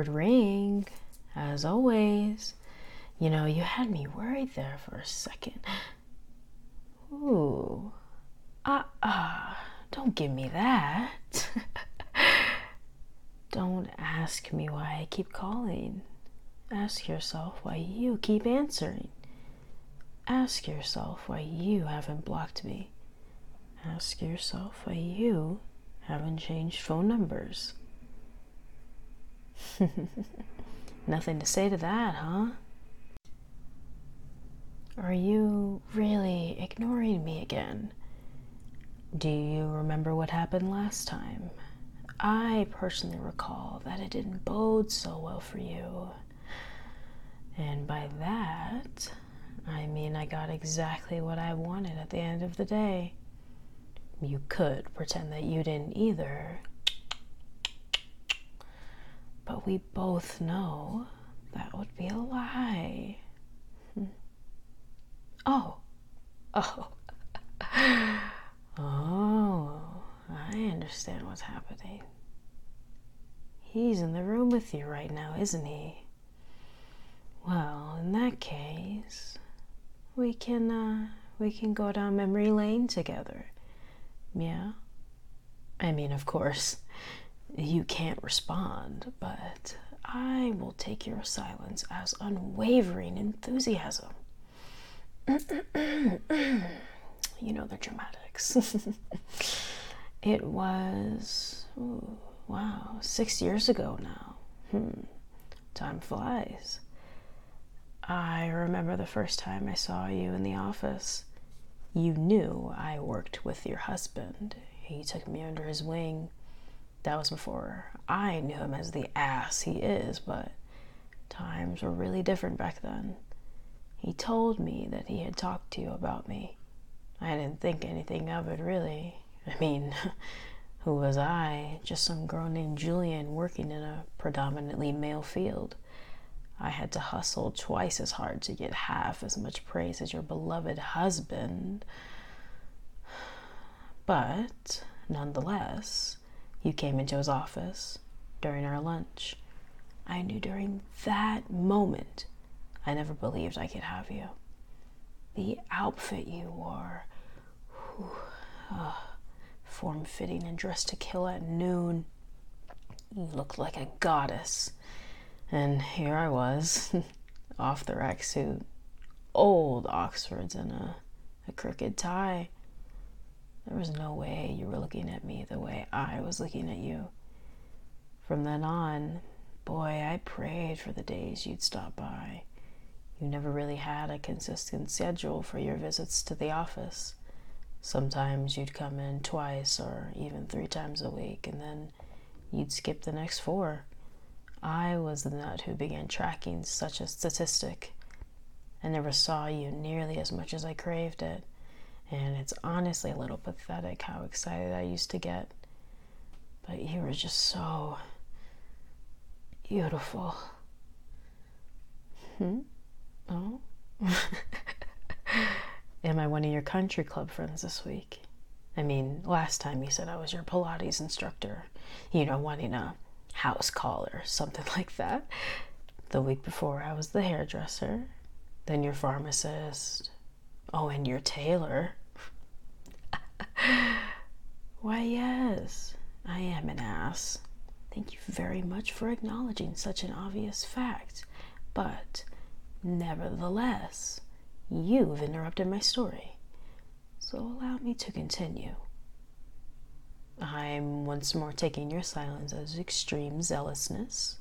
ring, as always. You know, you had me worried there for a second. Ooh. Don't give me that. Don't ask me why I keep calling. Ask yourself why you keep answering. Ask yourself why you haven't blocked me. Ask yourself why you haven't changed phone numbers. Nothing to say to that, huh? Are you really ignoring me again? Do you remember what happened last time? I personally recall that it didn't bode so well for you. And by that, I mean I got exactly what I wanted at the end of the day. You could pretend that you didn't either. But we both know that would be a lie. Oh. Oh, I understand what's happening. He's in the room with you right now, isn't he? Well, in that case, we can go down memory lane together. Yeah? I mean, of course, you can't respond, but I will take your silence as unwavering enthusiasm. You know the dramatics. It was, 6 years ago now. Time flies. I remember the first time I saw you in the office. You knew I worked with your husband. He took me under his wing. That was before I knew him as the ass he is, but times were really different back then. He told me that he had talked to you about me. I didn't think anything of it, really. I mean, who was I? Just some girl named Julian working in a predominantly male field. I had to hustle twice as hard to get half as much praise as your beloved husband. But, nonetheless, you came into his office during our lunch. I knew during that moment I never believed I could have you. The outfit you wore, form-fitting and dressed to kill at noon. You looked like a goddess. And here I was, off-the-rack suit, old Oxfords, and a crooked tie. There was no way you were looking at me the way I was looking at you. From then on, boy, I prayed for the days you'd stop by. You never really had a consistent schedule for your visits to the office. Sometimes you'd come in twice or even 3 times a week, and then you'd skip the next 4. I was the nut who began tracking such a statistic. I never saw you nearly as much as I craved it, and it's honestly a little pathetic how excited I used to get. But you were just so beautiful. Oh? Am I one of your country club friends this week? I mean, last time you said I was your Pilates instructor. You know, wanting a house call or something like that. The week before I was the hairdresser, then your pharmacist, and your tailor. Why, yes, I am an ass. Thank you very much for acknowledging such an obvious fact. But, nevertheless, you've interrupted my story. So allow me to continue. I'm once more taking your silence as extreme zealousness.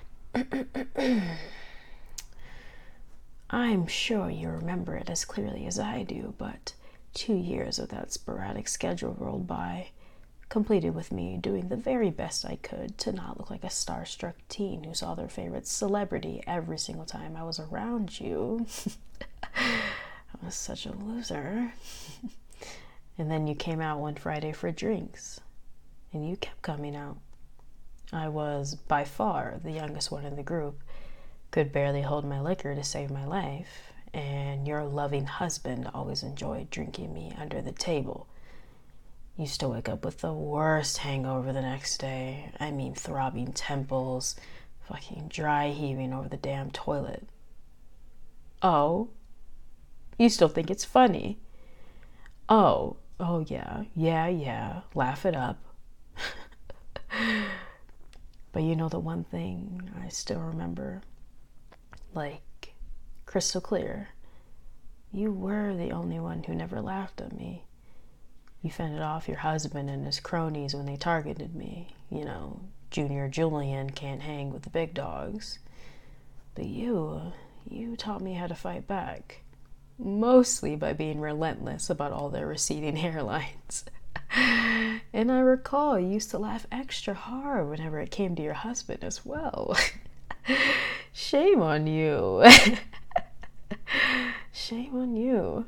I'm sure you remember it as clearly as I do, but 2 years of that sporadic schedule rolled by, completed with me doing the very best I could to not look like a starstruck teen who saw their favorite celebrity every single time I was around you. I was such a loser. And then you came out one Friday for drinks, and you kept coming out. I was by far the youngest one in the group, could barely hold my liquor to save my life, and your loving husband always enjoyed drinking me under the table. Used to wake up with the worst hangover the next day. I mean, throbbing temples, fucking dry heaving over the damn toilet. Oh, you still think it's funny? Oh, yeah, laugh it up. But you know the one thing I still remember, like crystal clear, you were the only one who never laughed at me. You fended off your husband and his cronies when they targeted me. You know, Junior Julian can't hang with the big dogs. But you taught me how to fight back. Mostly by being relentless about all their receding hairlines. And I recall you used to laugh extra hard whenever it came to your husband as well. Shame on you. Shame on you.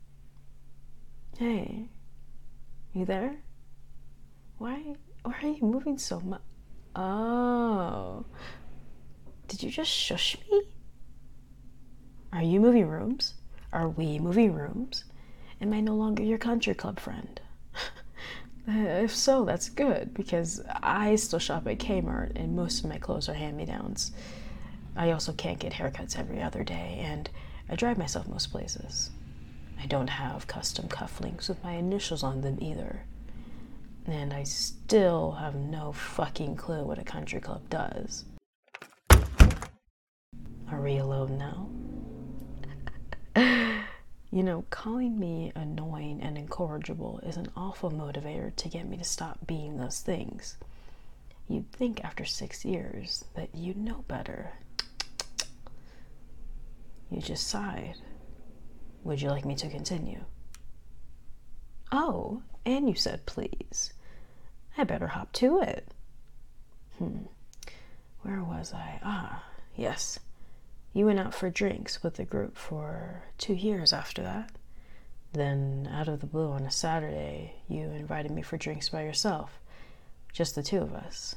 Hey, you there? Why are you moving so much? Oh, did you just shush me? Are you moving rooms? Are we moving rooms? Am I no longer your country club friend? If so, that's good, because I still shop at Kmart and most of my clothes are hand-me-downs. I also can't get haircuts every other day, and I drive myself most places. I don't have custom cufflinks with my initials on them either. And I still have no fucking clue what a country club does. Are we alone now? You know, calling me annoying and incorrigible is an awful motivator to get me to stop being those things. You'd think after 6 years that you'd know better. You just sighed. Would you like me to continue? Oh, and you said please. I better hop to it. Where was I? Ah, yes. You went out for drinks with the group for 2 years after that. Then, out of the blue on a Saturday, you invited me for drinks by yourself. Just the two of us.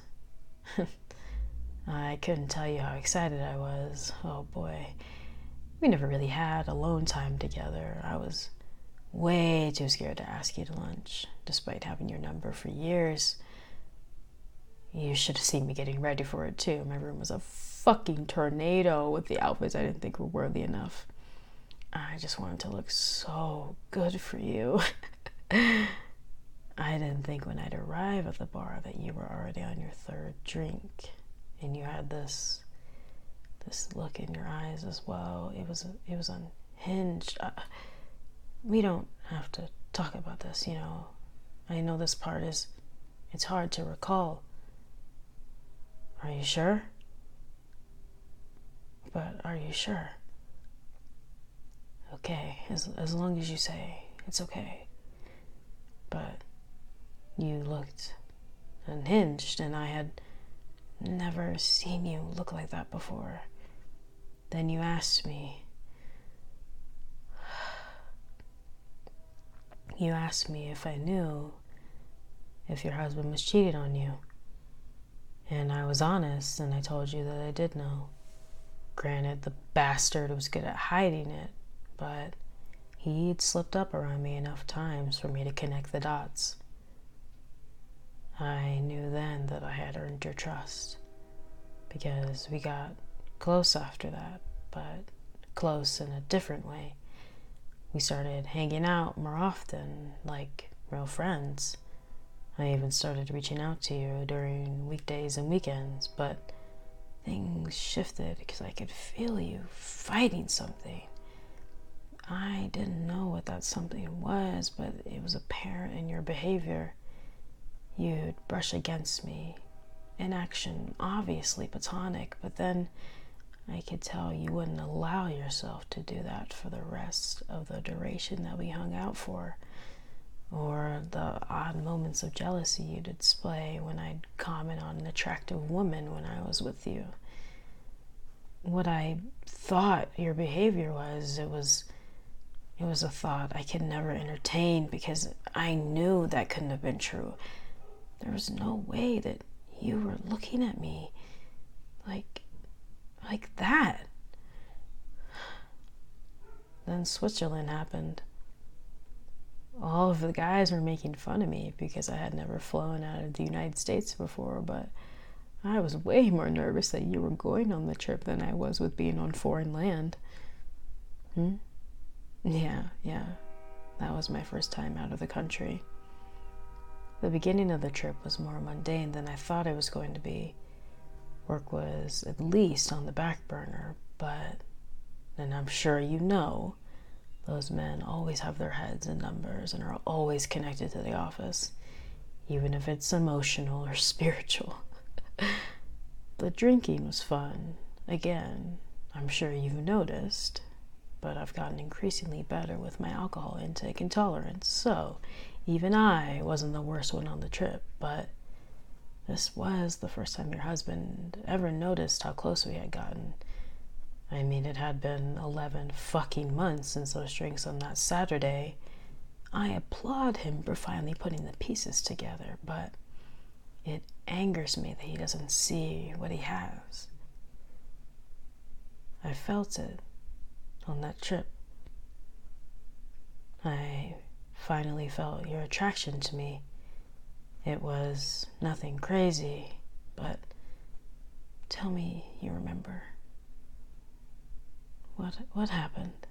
I couldn't tell you how excited I was. Oh boy. We never really had alone time together. I was way too scared to ask you to lunch, despite having your number for years. You should have seen me getting ready for it too. My room was a fucking tornado with the outfits I didn't think were worthy enough. I just wanted to look so good for you. I didn't think when I'd arrive at the bar that you were already on your third drink, and you had this look in your eyes as well. It was unhinged. We don't have to talk about this, you know. I know this part it's hard to recall. Are you sure? But are you sure? Okay, as long as you say it's okay. But you looked unhinged, and I had never seen you look like that before. Then you asked me if I knew if your husband was cheating on you. And I was honest, and I told you that I did know. Granted, the bastard was good at hiding it, but he'd slipped up around me enough times for me to connect the dots. I knew then that I had earned your trust, because we got close after that, but close in a different way. We started hanging out more often, like real friends. I even started reaching out to you during weekdays and weekends, but things shifted because I could feel you fighting something. I didn't know what that something was, but it was apparent in your behavior. You'd brush against me, in action, obviously platonic, but then I could tell you wouldn't allow yourself to do that for the rest of the duration that we hung out for, or the odd moments of jealousy you display when I'd comment on an attractive woman when I was with you. What I thought your behavior was, it was a thought I could never entertain, because I knew that couldn't have been true. There was no way that you were looking at me like that. Then Switzerland happened. All of the guys were making fun of me because I had never flown out of the United States before, but I was way more nervous that you were going on the trip than I was with being on foreign land. Yeah. That was my first time out of the country. The beginning of the trip was more mundane than I thought it was going to be. Work was at least on the back burner, but, and I'm sure you know, those men always have their heads in numbers and are always connected to the office, even if it's emotional or spiritual. The drinking was fun. Again, I'm sure you've noticed, but I've gotten increasingly better with my alcohol intake and tolerance, so even I wasn't the worst one on the trip, but this was the first time your husband ever noticed how close we had gotten. I mean, it had been 11 fucking months since those drinks on that Saturday. I applaud him for finally putting the pieces together, but it angers me that he doesn't see what he has. I felt it on that trip. I finally felt your attraction to me. It was nothing crazy, but tell me you remember. What happened?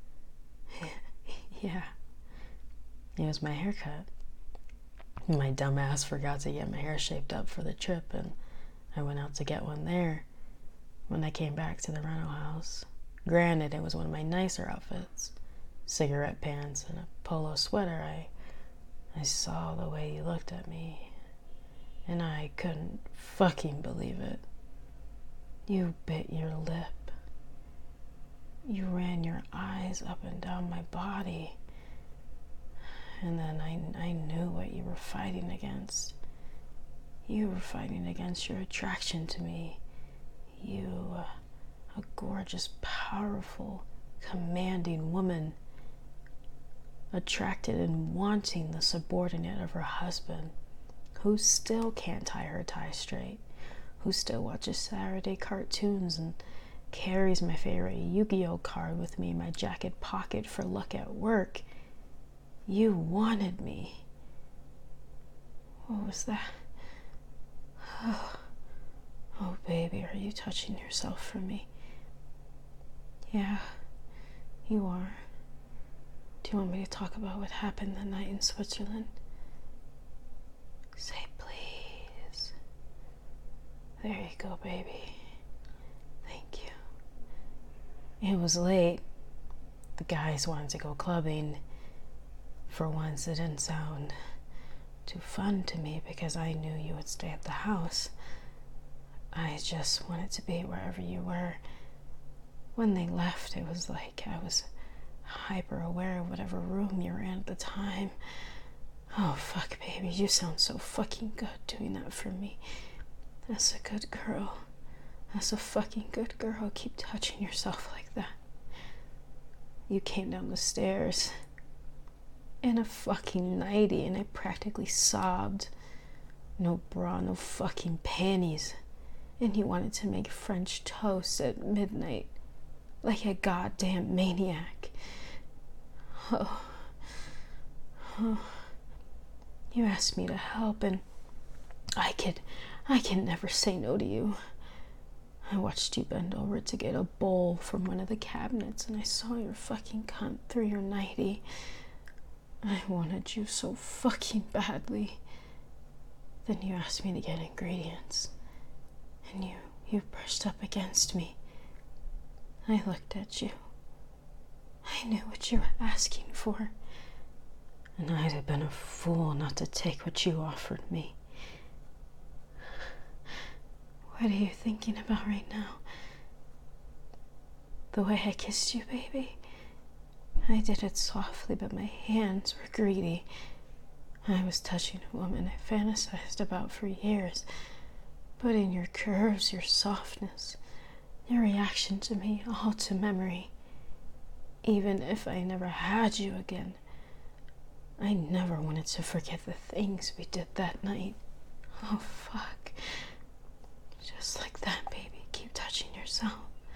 Yeah, it was my haircut. My dumb ass forgot to get my hair shaped up for the trip, and I went out to get one there. When I came back to the rental house, granted it was one of my nicer outfits, cigarette pants and a polo sweater, I saw the way you looked at me, and I couldn't fucking believe it. You bit your lip. You ran your eyes up and down my body. And then I knew what you were fighting against. You were fighting against your attraction to me. You, a gorgeous, powerful, commanding woman, attracted and wanting the subordinate of her husband, who still can't tie her tie straight, who still watches Saturday cartoons and carries my favorite Yu-Gi-Oh card with me in my jacket pocket for luck at work. You wanted me. What was that? Oh, baby, are you touching yourself for me? Yeah, you are. Do you want me to talk about what happened that night in Switzerland? Say please. There you go, baby. Thank you. It was late. The guys wanted to go clubbing. For once, it didn't sound too fun to me because I knew you would stay at the house. I just wanted to be wherever you were. When they left, it was like I was hyper aware of whatever room you were in at the time. Oh, fuck, baby, you sound so fucking good doing that for me. That's a good girl. That's a fucking good girl. Keep touching yourself like that. You came down the stairs in a fucking nightie and I practically sobbed. No bra, no fucking panties. And you wanted to make French toast at midnight like a goddamn maniac. Oh. You asked me to help and I can never say no to you. I watched you bend over to get a bowl from one of the cabinets and I saw your fucking cunt through your nightie. I wanted you so fucking badly. Then you asked me to get ingredients. And you brushed up against me. I looked at you. I knew what you were asking for. And I'd have been a fool not to take what you offered me. What are you thinking about right now? The way I kissed you, baby? I did it softly, but my hands were greedy. I was touching a woman I fantasized about for years. But in your curves, your softness, your reaction to me, all to memory. Even if I never had you again, I never wanted to forget the things we did that night. Oh, fuck. Just like that, baby. Keep touching yourself.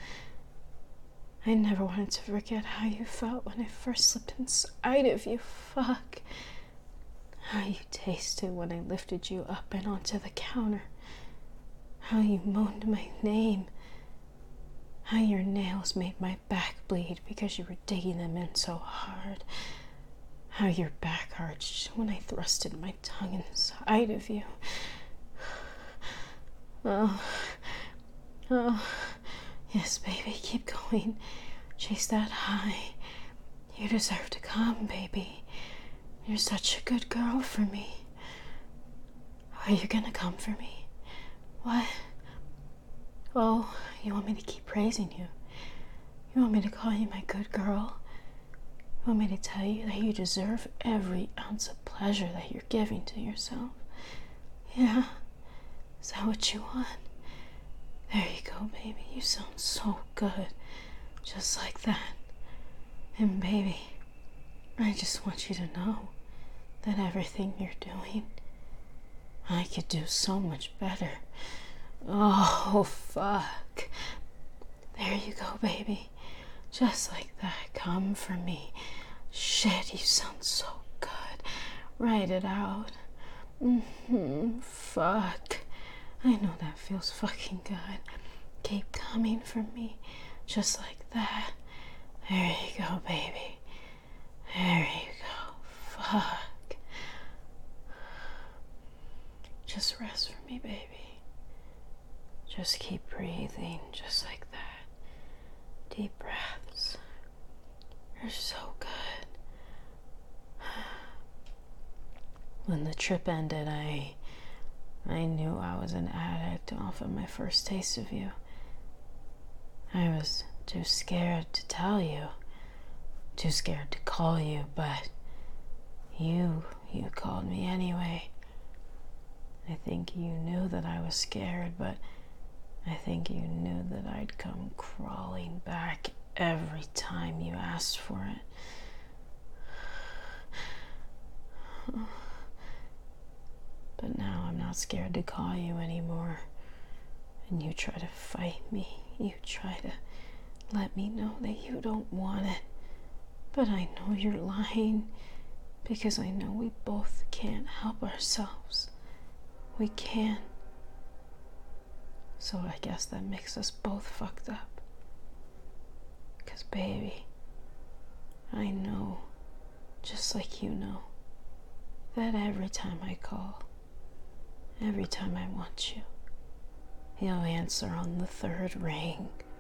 I never wanted to forget how you felt when I first slipped inside of you. Fuck. How you tasted when I lifted you up and onto the counter. how you moaned my name, how your nails made my back bleed because you were digging them in so hard, how your back arched when I thrusted my tongue inside of you. Oh, oh, yes, baby, keep going. Chase that high. You deserve to come, baby. You're such a good girl for me. Are you gonna come for me? What? Oh, you want me to keep praising you? You want me to call you my good girl? You want me to tell you that you deserve every ounce of pleasure that you're giving to yourself? Yeah? Is that what you want? There you go, baby. You sound so good. Just like that. And baby, I just want you to know that everything you're doing, I could do so much better. Oh, fuck. There you go, baby. Just like that. Come for me. Shit, you sound so good. Write it out. Fuck. I know that feels fucking good. Keep coming for me. Just like that. There you go, baby. There you go. Fuck. Just rest for me, baby. Just keep breathing, just like that. Deep breaths. You're so good. When the trip ended, I knew I was an addict off of my first taste of you. I was too scared to tell you, too scared to call you, but you called me anyway. I think you knew that I was scared, but I think you knew that I'd come crawling back every time you asked for it. But now I'm not scared to call you anymore. And you try to fight me. You try to let me know that you don't want it. But I know you're lying, because I know we both can't help ourselves. We can't. So I guess that makes us both fucked up. 'Cause baby, I know, just like you know, that every time I call, every time I want you, you'll answer on the third ring.